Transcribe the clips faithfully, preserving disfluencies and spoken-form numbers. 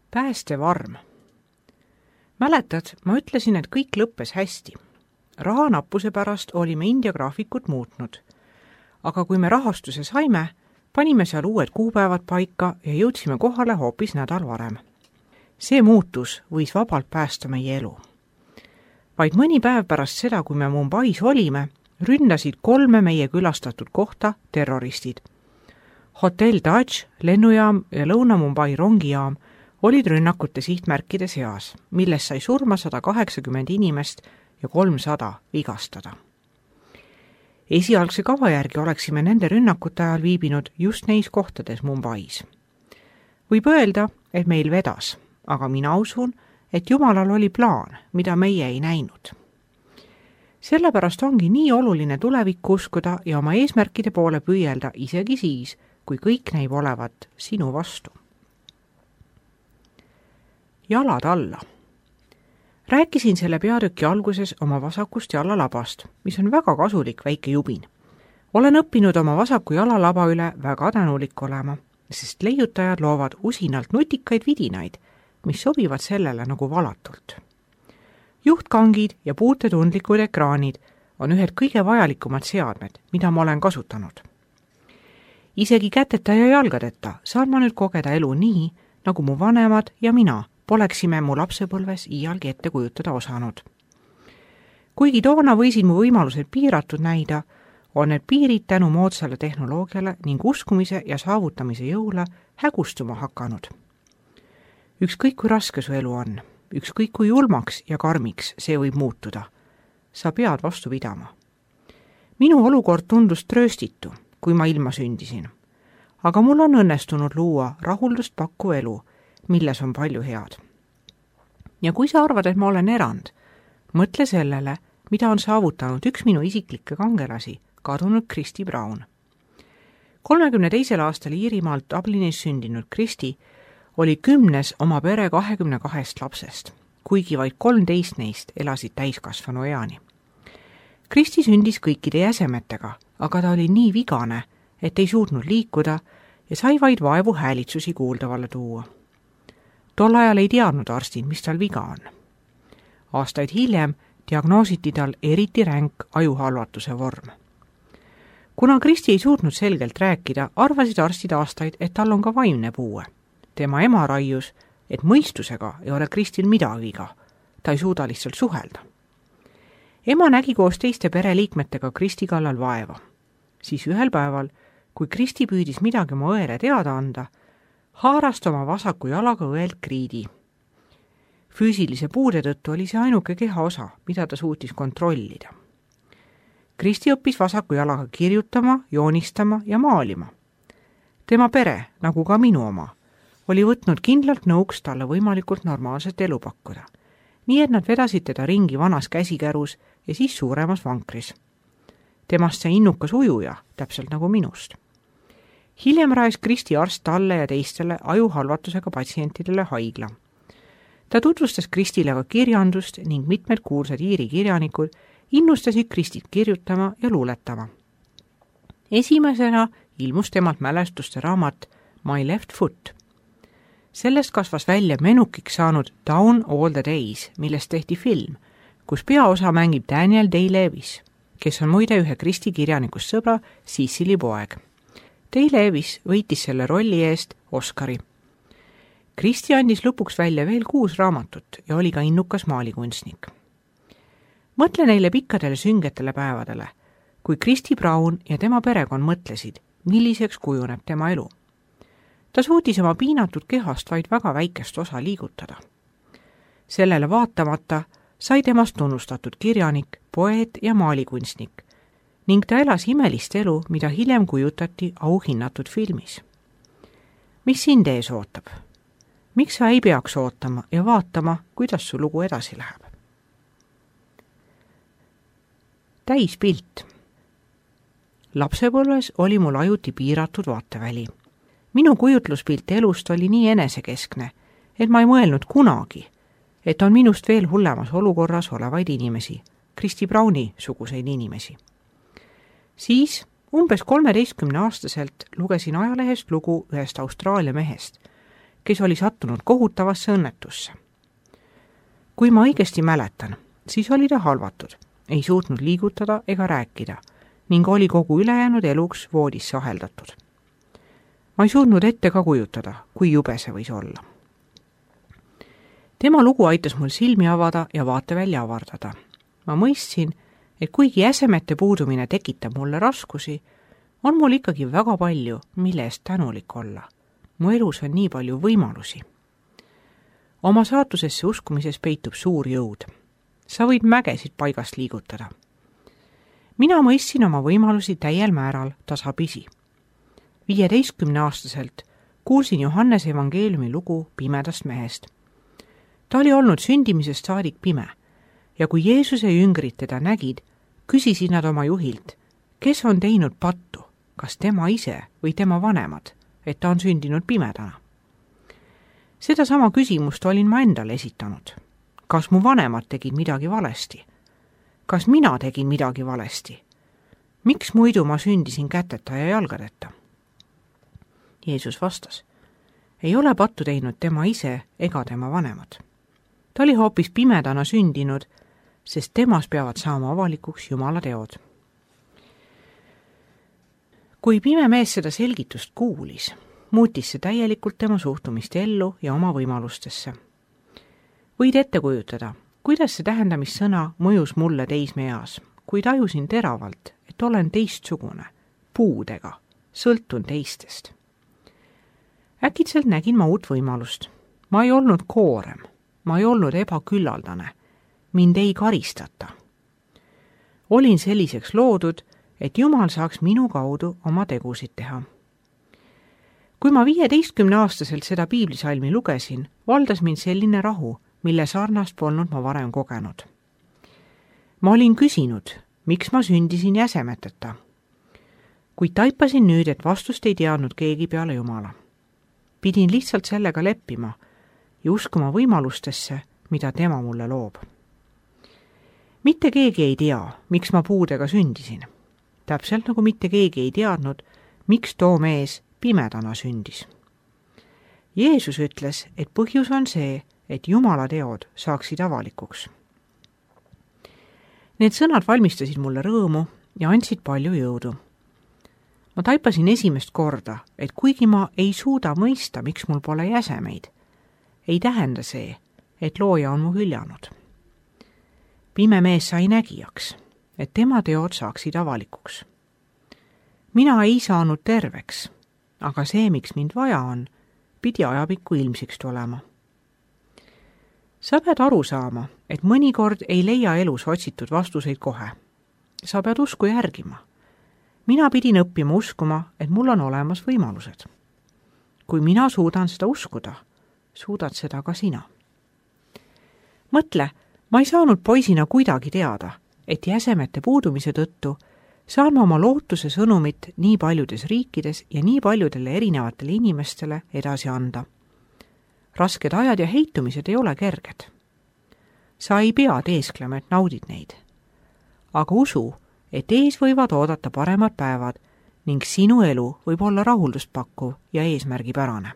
Päästevarm. Mäletad, ma ütlesin, et kõik lõppes hästi. Rahanappuse pärast olime India graafikut muutnud. Aga kui me rahastuse saime, panime seal uued kuupäevad paika ja jõudsime kohale hoopis nädal varem. See muutus võis vabalt päästa meie elu. Vaid mõni päev pärast seda, kui me Mumbais olime, ründasid kolme meie külastatud kohta terroristid. Hotell Taj, lennujaam ja Lõuna-Mumbai rongijaam olid rünnakute sihtmärkide seas, milles sai surma sada kaheksakümmend inimest ja kolmsada vigastada. Esialgse kava järgi oleksime nende rünnakute ajal viibinud just neis kohtades Mumbais. Võib öelda, et meil vedas, aga mina usun, et Jumalal oli plaan, mida meie ei näinud. Sellepärast ongi nii oluline tulevikku uskuda ja oma eesmärkide poole püüelda isegi siis, kui kõik näib olevat sinu vastu. Jalad alla. Rääkisin selle peatüki alguses oma vasakust jalalabast, mis on väga kasulik väike jubin. Olen õppinud oma vasaku jalalaba üle väga tänulik olema, sest leiutajad loovad usinalt nutikaid vidinaid, mis sobivad sellele nagu valatult. Juhtkangid ja puutetundlikud ekraanid on ühed kõige vajalikumad seadmed, mida ma olen kasutanud. Isegi käteta ja jalgadeta saan ma nüüd kogeda elu nii, nagu mu vanemad ja mina poleksime mu lapsepõlves iialgi ette kujutada osanud. Kuigi toona võisid mu võimalused piiratud näida, on need piirid tänu moodsale tehnoloogiale ning uskumise ja saavutamise jõule hägustuma hakanud. Ükskõik kui raske su elu on, ükskõik kui julmaks ja karmiks see võib muutuda, sa pead vastu pidama. Minu olukord tundus trööstitu, kui ma ilma sündisin, aga mul on õnnestunud luua rahuldust pakkuv elu, milles on palju head. Ja kui sa arvad, et ma olen erand, mõtle sellele, mida on saavutanud üks minu isiklikke kangelasi, kadunud Kristi Brown. kolmekümne teisel aastal Iirimaalt Dublinis sündinud Kristi oli kümnes oma pere kahekümne kahest lapsest, kuigi vaid kolmteist neist elasid täiskasvanu eani. Kristi sündis kõikide jäsemetega, aga ta oli nii vigane, et ei suutnud liikuda ja sai vaid vaevu häälitsusi kuuldavale tuua. Tol ajal ei teadnud arstid, mis tal viga on. Aastaid hiljem diagnoositi tal eriti ränk ajuhalvatuse vorm. Kuna Kristi ei suutnud selgelt rääkida, arvasid arstid aastaid, et tal on ka vaimne puue. Tema ema raius, et mõistusega ei ole Kristil midagi viga. Ta ei suuda lihtsalt suhelda. Ema nägi koos teiste pereliikmetega Kristi kallal vaeva. Siis ühel päeval, kui Kristi püüdis midagi oma õele teada anda, haarast oma vasaku jalaga õelt kriidi. Füüsilise puude tõttu oli see ainuke keha osa, mida ta suutis kontrollida. Kristi õppis vasaku jalaga kirjutama, joonistama ja maalima. Tema pere, nagu ka minu oma, oli võtnud kindlalt nõuks talle võimalikult normaalset elu pakkuda, nii et nad vedasid teda ringi vanas käsikärus ja siis suuremas vankris. Temast sai innukas ujuja, täpselt nagu minust. Hiljem rajas Kristi arst talle ja teistele ajuhalvatusega patsientidele haigla. Ta tutvustas Kristile ka kirjandust ning mitmed kuulsad Iiri kirjanikud innustasid Kristit kirjutama ja luuletama. Esimesena ilmus temalt mälestuste raamat My Left Foot. Sellest kasvas välja menukiks saanud Down All the Days, millest tehti film, kus peaosa mängib Daniel Day-Lewis, kes on muide ühe Kristi kirjanikust sõbra Cecily poeg. Day-Lewis võitis selle rolli eest Oscari. Kristi andis lõpuks välja veel kuus raamatut ja oli ka innukas maalikunstnik. Mõtle neile pikkadele süngetele päevadele, kui Kristi Brown ja tema perekond mõtlesid, milliseks kujuneb tema elu. Ta suutis oma piinatud kehast vaid väga väikest osa liigutada. Sellele vaatamata sai temast tunnustatud kirjanik, poeet ja maalikunstnik, ning ta elas imelist elu, mida hiljem kujutati auhinnatud filmis. Mis sind ees ootab? Miks sa ei peaks ootama ja vaatama, kuidas su lugu edasi läheb? Täispilt. Lapsepõlves oli mul ajuti piiratud vaateväli. Minu kujutluspilt elust oli nii enesekeskne, et ma ei mõelnud kunagi, et on minust veel hullemas olukorras olevaid inimesi, Kristi Browni suguseid inimesi. Siis umbes kolmeteistkümne aastaselt lugesin ajalehest lugu ühest Austraalia mehest, kes oli sattunud kohutavasse õnnetusse. kui ma õigesti mäletan, siis oli ta halvatud, ei suutnud liigutada ega rääkida ning oli kogu ülejäänud eluks voodisse aheldatud. ma ei suutnud ette ka kujutada, kui jube see võis olla. tema lugu aitas mul silmi avada ja vaatevälja avardada. ma mõistsin, et kuigi jäsemete puudumine tekitab mulle raskusi, on mul ikkagi väga palju, mille eest tänulik olla. mu elus on nii palju võimalusi. oma saatusesse uskumises peitub suur jõud. sa võid mägesid paigast liigutada. mina mõistsin oma võimalusi täiel määral tasapisi. viieteistkümneaastaselt kuulsin Johannese evangeeliumi lugu pimedast mehest. ta oli olnud sündimisest saadik pime ja kui Jeesuse jüngrid teda nägid, küsisid nad oma juhilt, kes on teinud pattu, kas tema ise või tema vanemad, et ta on sündinud pimedana. sedasama küsimust olin ma endale esitanud. kas mu vanemad tegid midagi valesti? kas mina tegin midagi valesti? miks muidu ma sündisin käteta ja jalgadeta? Jeesus vastas, ei ole pattu teinud tema ise ega tema vanemad. ta oli hoopis pimedana sündinud, sest temas peavad saama avalikuks Jumala teod. kui pime mees seda selgitust kuulis, muutis see täielikult tema suhtumist ellu ja oma võimalustesse. võid ette kujutada, kuidas see tähendamissõna mõjus mulle teismeeas, kui tajusin teravalt, et olen teistsugune, puudega, sõltun teistest. äkitselt nägin ma uut võimalust. ma ei olnud koorem, ma ei olnud ebaküllaldane, mind ei karistata. olin selliseks loodud, et Jumal saaks minu kaudu oma tegusid teha. kui ma viieteistkümneaastaselt seda piiblisalmi lugesin, valdas mind selline rahu, mille sarnast polnud ma varem kogenud. ma olin küsinud, miks ma sündisin jäsemeteta. kuid taipasin nüüd, et vastust ei teadnud keegi peale Jumala. pidin lihtsalt sellega leppima ja uskuma võimalustesse, mida tema mulle loob. mitte keegi ei tea, miks ma puudega sündisin. täpselt nagu mitte keegi ei teadnud, miks too mees pimedana sündis. Jeesus ütles, et põhjus on see, et Jumala teod saaksid avalikuks. Need sõnad valmistasid mulle rõõmu ja andsid palju jõudu. ma taipasin esimest korda, et kuigi ma ei suuda mõista, miks mul pole jäsemeid, ei tähenda see, et looja on mu hüljanud. pime mees sai nägijaks, et tema teod saaksid avalikuks. mina ei saanud terveks, aga see, miks mind vaja on, pidi ajapikku ilmsiks tulema. sa pead aru saama, et mõnikord ei leia elus otsitud vastuseid kohe. sa pead usku järgima. mina pidin õppima uskuma, et mul on olemas võimalused. kui mina suudan seda uskuda, suudad seda ka sina. mõtle, ma ei saanud poisina kuidagi teada, et jäsemete puudumise tõttu saan ma oma lootuse sõnumit nii paljudes riikides ja nii paljudele erinevatele inimestele edasi anda. rasked ajad ja heitumised ei ole kerged. sa ei pea teesklema, et naudid neid. aga usu, et ees võivad oodata paremad päevad ning sinu elu võib olla rahuldust pakkuv ja eesmärgipärane.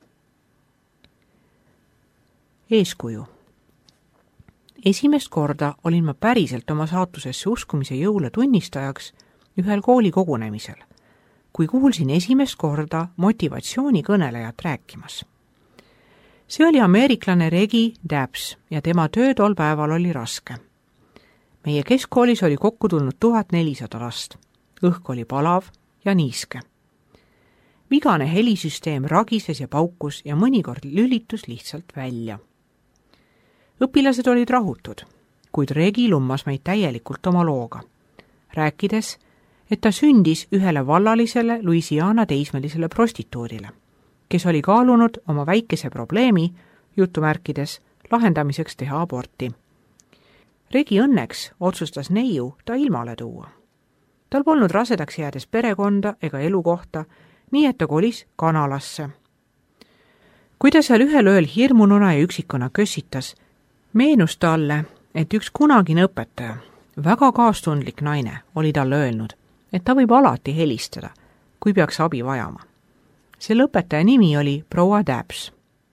eeskuju. esimest korda olin ma päriselt oma saatusesse uskumise jõule tunnistajaks ühel kooli kogunemisel, kui kuulsin esimest korda motivatsioonikõnelejat rääkimas. see oli ameeriklane Regi Dabbs ja tema töö tol päeval oli raske. meie keskkoolis oli kokku tulnud tuhat nelisada last. õhk oli palav ja niiske. vigane helisüsteem ragises ja paukus ja mõnikord lülitus lihtsalt välja. õpilased olid rahutud, kuid Regi lummas meid täielikult oma looga, rääkides, et ta sündis ühele vallalisele Louisiana teismelisele prostituudile, kes oli kaalunud oma väikese probleemi, jutumärkides, lahendamiseks teha aborti. Regi õnneks otsustas neiu ta ilmale tuua. tal polnud rasedaks jäädes perekonda ega elukohta, nii et ta kolis Kanalasse. kui ta seal ühel ööl hirmununa ja üksikuna kössitas, meenus talle, et üks kunagine õpetaja, väga kaastundlik naine, oli talle öelnud, et ta võib alati helistada, kui peaks abi vajama. selle õpetaja nimi oli proua Dabbs.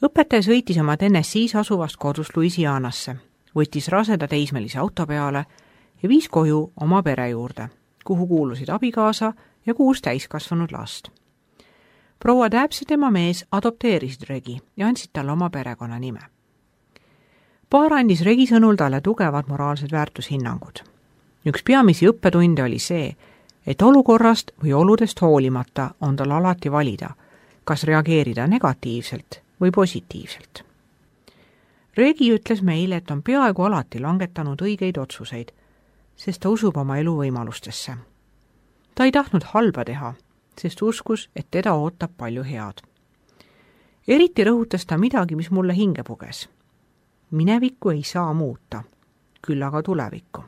õpetaja sõitis oma Tennessee's asuvast kodust Louisianasse, võttis raseda teismelise auto peale ja viis koju oma pere juurde, kuhu kuulusid abikaasa ja kuus täiskasvanud last. proua Tabbs ja tema mees adopteerisid Regi ja andsid talle oma perekonna nime. Paar andis Regi sõnul talle tugevad moraalsed väärtushinnangud. Üks peamisi õppetunde oli see, et olukorrast või oludest hoolimata on tal alati valida, kas reageerida negatiivselt või positiivselt. Regi ütles meile, et on peaaegu alati langetanud õigeid otsuseid, sest ta usub oma elu võimalustesse. Ta ei tahtnud halba teha, sest uskus, et teda ootab palju head. Eriti rõhutas ta midagi, mis mulle hinge puges. Minevikku ei saa muuta, küll aga tulevikku.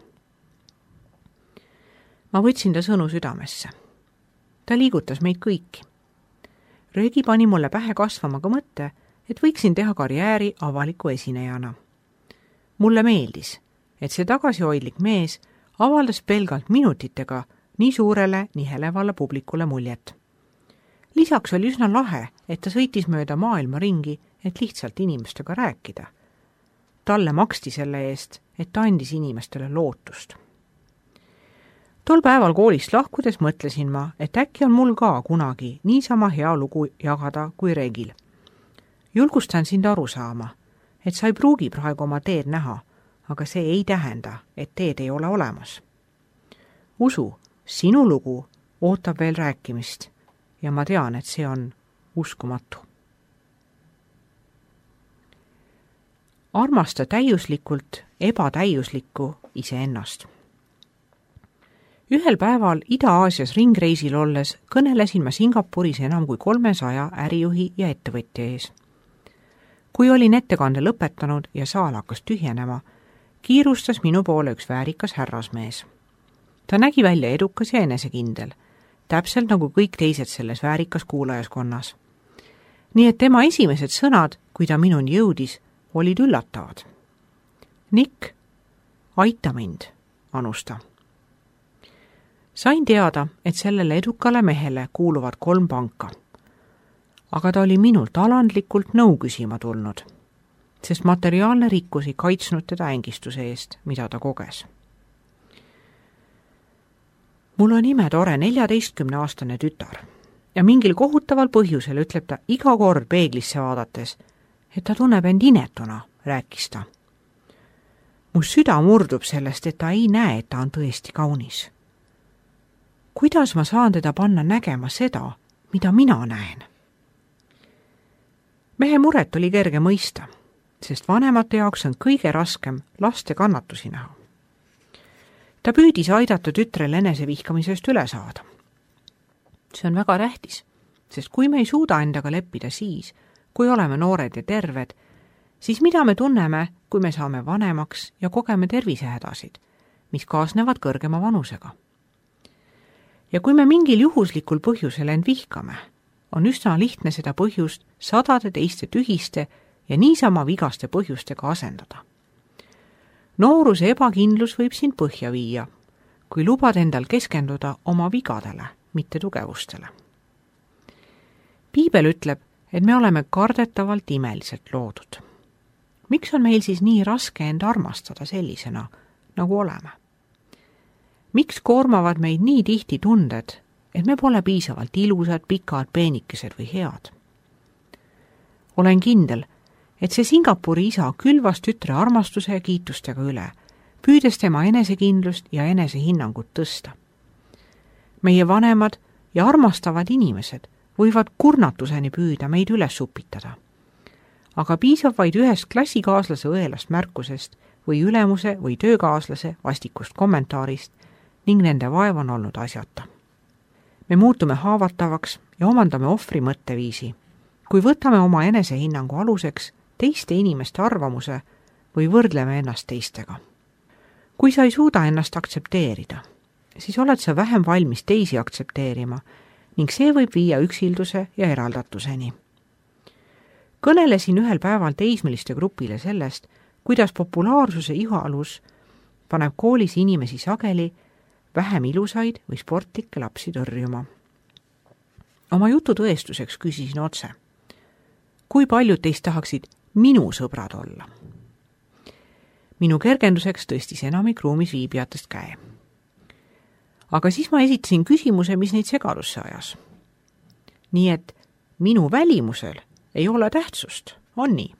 Ma võtsin ta sõnu südamesse. Ta liigutas meid kõiki. Regi pani mulle pähe kasvama ka mõtte, et võiksin teha karjääri avaliku esinejana. Mulle meeldis, et see tagasihoidlik mees avaldas pelgalt minutitega nii suurele, nii helevale publikule muljet. Lisaks oli üsna lahe, et ta sõitis mööda maailma ringi, et lihtsalt inimestega rääkida. Talle maksti selle eest, et ta andis inimestele lootust. Tol päeval koolist lahkudes mõtlesin ma, et äkki on mul ka kunagi niisama hea lugu jagada kui Regil. Julgustan sind aru saama, et sa ei pruugi praegu oma teed näha, aga see ei tähenda, et teed ei ole olemas. Usu, sinu lugu ootab veel rääkimist ja ma tean, et see on uskumatu. Armasta täiuslikult ebatäiuslikku iseennast. Ühel päeval Ida-Aasias ringreisil olles kõnelesin ma Singapuris enam kui kolmesaja ärijuhi ja ettevõtja ees. Kui olin ettekande lõpetanud ja saal hakkas tühjenema, kiirustas minu poole üks väärikas härrasmees. Ta nägi välja edukas ja enesekindel, täpselt nagu kõik teised selles väärikas kuulajaskonnas. Nii et tema esimesed sõnad, kui ta minuni jõudis, olid üllatavad. Nick, aita mind, anusta. Sain teada, et sellele edukale mehele kuuluvad kolm panka. Aga ta oli minult alandlikult nõu küsima tulnud, sest materiaalne rikkus ei kaitsnud teda ängistuse eest, mida ta koges. Mul on imetore neljateistkümneaastane tütar ja mingil kohutaval põhjusel ütleb ta iga kord peeglisse vaadates, et ta tunneb end inetuna, rääkis ta. Mu süda murdub sellest, et ta ei näe, et ta on tõesti kaunis. Kuidas ma saan teda panna nägema seda, mida mina näen? Mehe muret oli kerge mõista, sest vanemate jaoks on kõige raskem laste kannatusi näha. Ta püüdis aidata tütrel enesevihkamisest üle saada. See on väga tähtis, sest kui me ei suuda endaga leppida siis, kui oleme noored ja terved, siis mida me tunneme, kui me saame vanemaks ja kogeme tervisehädasid, mis kaasnevad kõrgema vanusega. Ja kui me mingil juhuslikul põhjusel end vihkame, on üsna lihtne seda põhjust sadade teiste tühiste ja niisama vigaste põhjustega asendada. Nooruse ebakindlus võib sind põhja viia, kui lubad endal keskenduda oma vigadele, mitte tugevustele. Piibel ütleb, et me oleme kardetavalt imeliselt loodud. Miks on meil siis nii raske end armastada sellisena, nagu oleme? Miks koormavad meid nii tihti tunded, et me pole piisavalt ilusad, pikad, peenikesed või head? Olen kindel, et see Singapuri isa külvas tütre armastuse ja kiitustega üle, püüdes tema enesekindlust ja enesehinnangut tõsta. Meie vanemad ja armastavad inimesed võivad kurnatuseni püüda meid üles upitada. Aga piisab vaid ühest klassikaaslase õelast märkusest või ülemuse või töökaaslase vastikust kommentaarist ning nende vaev on olnud asjata. Me muutume haavatavaks ja omandame ohvri mõtteviisi, kui võtame oma enesehinnangu aluseks teiste inimeste arvamuse või võrdleme ennast teistega. Kui sa ei suuda ennast aktsepteerida, siis oled sa vähem valmis teisi aktsepteerima ning see võib viia üksilduse ja eraldatuseni. Kõnelesin ühel päeval teismeliste grupile sellest, kuidas populaarsuse ihalus paneb koolis inimesi sageli vähem ilusaid või sportlikke lapsi tõrjuma. Oma jutu tõestuseks küsisin otse. kui paljud teist tahaksid minu sõbrad olla? Minu kergenduseks tõstis enamik ruumis viibijatest käe. Aga siis ma esitasin küsimuse, mis neid segadusse ajas. Nii et minu välimusel ei ole tähtsust, on nii?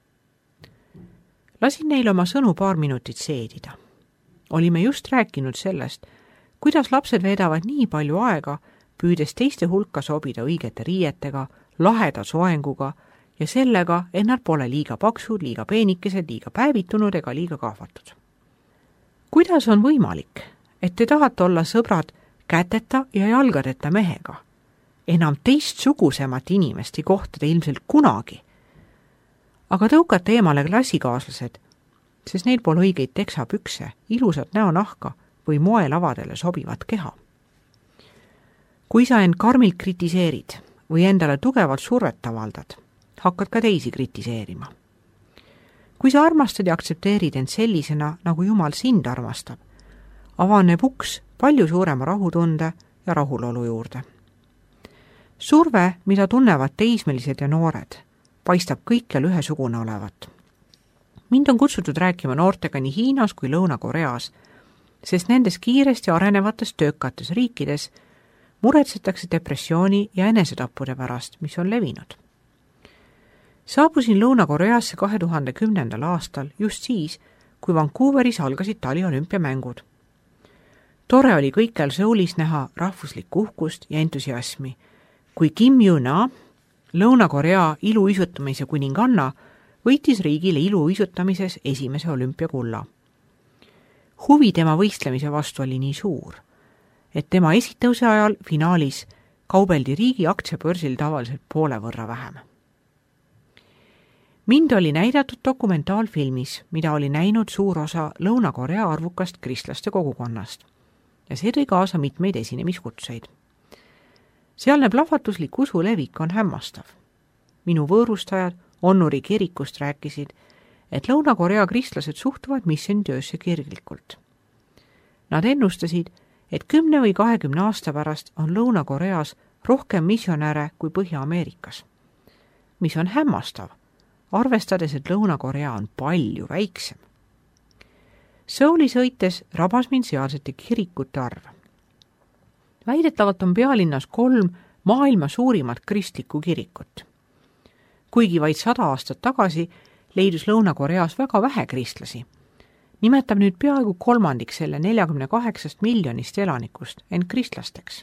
Lasin neile oma sõnu paar minutit seedida. Olime just rääkinud sellest, kuidas lapsed veedavad nii palju aega, püüdes teiste hulka sobida õigete riietega, laheda soenguga ja sellega, et nad pole liiga paksud, liiga peenikesed, liiga päevitunud ega liiga kahvatud. Kuidas on võimalik, et te tahate olla sõbrad käteta ja jalgadeta mehega? Enam teistsugusemat inimest ei kohta te ilmselt kunagi. Aga tõukate eemale klassikaaslased, sest neil pole õigeid teksapükse, ilusat näonahka või moelavadele sobivat keha. Kui sa end karmilt kritiseerid või endale tugevalt survet avaldad, hakkad ka teisi kritiseerima. Kui sa armastad ja aktsepteerid end sellisena, nagu Jumal sind armastab, avaneb uks palju suurema rahutunde ja rahulolu juurde. Surve, mida tunnevad teismelised ja noored, paistab kõikjal ühesugune olevat. Mind on kutsutud rääkima noortega nii Hiinas kui Lõuna-Koreas, sest nendes kiiresti arenevates töökates riikides muretsetakse depressiooni ja enesetappude pärast, mis on levinud. Saabusin Lõuna-Koreasse kahe tuhande kümnendal aastal just siis, kui Vancouveris algasid taliolümpiamängud. Tore oli kõikjal Soulis näha rahvuslikku uhkust ja entusiasmi, kui Kim Yoo-na, Lõuna-Korea iluuisutamise kuninganna, võitis riigile iluuisutamises esimese olümpiakulla. Huvi tema võistlemise vastu oli nii suur, et tema esitõuse ajal finaalis kaubeldi riigi aktsiabörsil tavaliselt poole võrra vähem. Mind oli näidatud dokumentaalfilmis, mida oli näinud suur osa Lõuna-Korea arvukast kristlaste kogukonnast ja see tõi kaasa mitmeid esinemiskutseid. Sealne plahvatuslik usu levik on hämmastav. Minu võõrustajad Onnuri kirikust rääkisid, et Lõuna-Korea kristlased suhtuvad missioonitöösse kirglikult. Nad ennustasid, et kümne või kahekümne aasta pärast on Lõuna-Koreas rohkem missionäre kui Põhja-Ameerikas, mis on hämmastav, arvestades, et Lõuna-Korea on palju väiksem. Souli sõites rabas mind sealsete kirikute arv. Väidetavalt on pealinnas kolm maailma suurimat kristlikku kirikut. Kuigi vaid sada aastat tagasi leidus Lõuna-Koreas väga vähe kristlasi, nimetab nüüd peaaegu kolmandik selle neljakümne kaheksast miljonist elanikust end kristlasteks.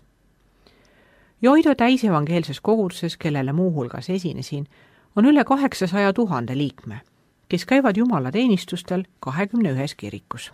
Joido täisevangeelses koguduses, kellele muuhulgas esinesin, on üle kaheksasaja tuhande liikme, kes käivad jumalateenistustel kahekümne ühes kirikus.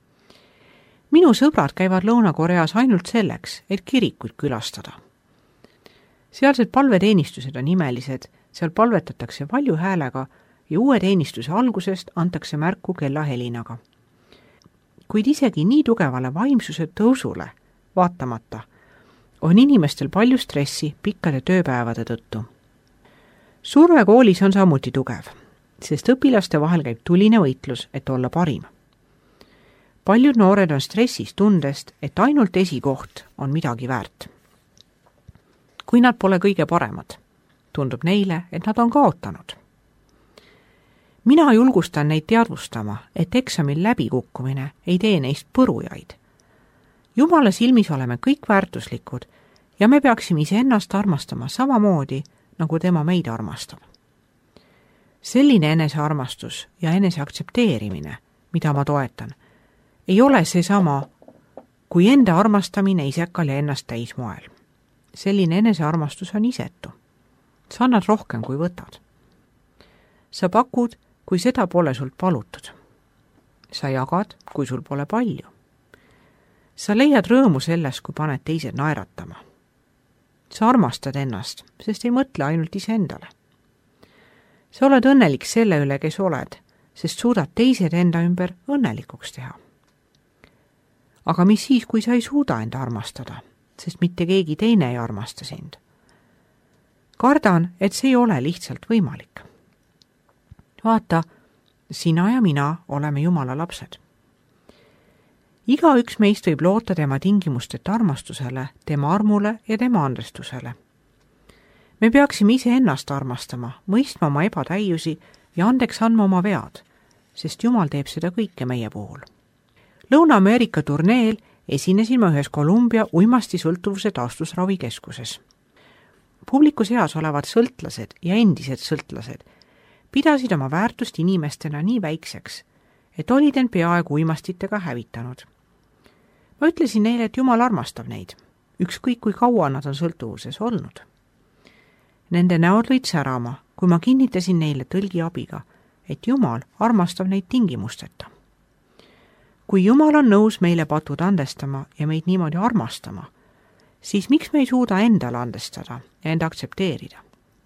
Minu sõbrad käivad Lõuna-Koreas ainult selleks, et kirikuid külastada. Sealsed palveteenistused on imelised, seal palvetatakse valju häälega ja uue teenistuse algusest antakse märku kellahelinaga. Kuid isegi nii tugevale vaimsuse tõusule vaatamata on inimestel palju stressi pikkade tööpäevade tõttu. Surve koolis on samuti tugev, sest õpilaste vahel käib tuline võitlus, et olla parim. Paljud noored on stressis tundest, et ainult esikoht on midagi väärt. Kui nad pole kõige paremad, tundub neile, et nad on kaotanud. Mina julgustan neid teadvustama, et eksamil läbikukkumine ei tee neist põrujaid. Jumala silmis oleme kõik väärtuslikud ja me peaksime iseennast armastama samamoodi, nagu tema meid armastab. Selline enesearmastus ja eneseaktsepteerimine, mida ma toetan, ei ole see sama kui enda armastamine isekal ja ennast täismoel. Selline enesearmastus on isetu. Sa annad rohkem, kui võtad. Sa pakud, kui seda pole sult palutud. Sa jagad, kui sul pole palju. Sa leiad rõõmu selles, kui paned teised naeratama. Sa armastad ennast, sest ei mõtle ainult iseendale. Sa oled õnnelik selle üle, kes oled, sest suudad teised enda ümber õnnelikuks teha. Aga mis siis, kui sa ei suuda enda armastada, sest mitte keegi teine ei armasta sind? Kardan, et see ei ole lihtsalt võimalik. Vaata, sina ja mina oleme Jumala lapsed. Iga üks meist võib loota tema tingimusteta armastusele, tema armule ja tema andestusele. me peaksime iseennast armastama, mõistma oma ebatäiusi ja andeks andma oma vead, sest Jumal teeb seda kõike meie puhul. Lõuna-Ameerika turneel esinesin ma ühes Kolumbia uimastisõltuvuse taastusravikeskuses. Publiku seas olevad sõltlased ja endised sõltlased pidasid oma väärtust inimestena nii väikseks, et olid end peaaegu uimastitega hävitanud. Ma ütlesin neile, et Jumal armastab neid, ükskõik kui kaua nad on sõltuvuses olnud. Nende näod lõid särama, kui ma kinnitasin neile tõlgi abiga, et Jumal armastab neid tingimusteta. Kui Jumal on nõus meile patud andestama ja meid niimoodi armastama, siis miks me ei suuda endale andestada ja enda aktsepteerida?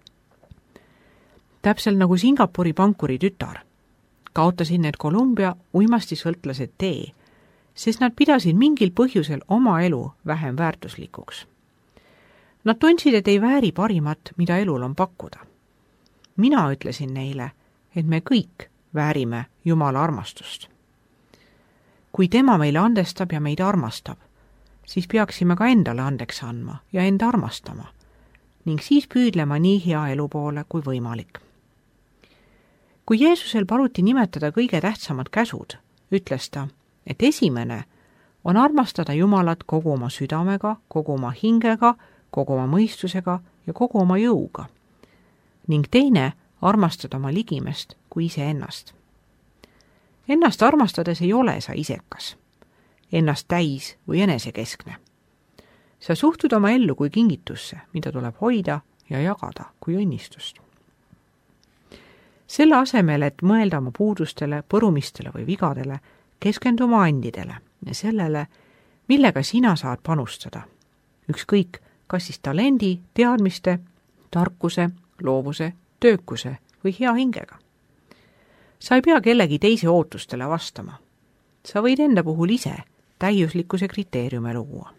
Täpselt nagu Singapuri pankuri tütar, kaotasid need Kolumbia uimastisõltlased tee, sest nad pidasid mingil põhjusel oma elu vähem väärtuslikuks. Nad tundsid, et ei vääri parimat, mida elul on pakkuda. Mina ütlesin neile, et me kõik väärime Jumala armastust. Kui tema meile andestab ja meid armastab, siis peaksime ka endale andeks andma ja enda armastama ning siis püüdlema nii hea elu poole kui võimalik. Kui Jeesusel paluti nimetada kõige tähtsamad käsud, ütles ta, et esimene on armastada Jumalat kogu oma südamega, kogu oma hingega, kogu oma mõistusega ja kogu oma jõuga ning teine armastada oma ligimest kui iseennast. Ennast armastades ei ole sa isekas, ennast täis või enesekeskne. Sa suhtud oma ellu kui kingitusse, mida tuleb hoida ja jagada kui õnnistust. Selle asemel, et mõelda oma puudustele, põrumistele või vigadele, keskendu oma andidele ja sellele, millega sina saad panustada. Ükskõik, kas siis talendi, teadmiste, tarkuse, loovuse, töökuse või hea hingega. Sa ei pea kellegi teise ootustele vastama. Sa võid enda puhul ise täiuslikkuse kriteeriume luua.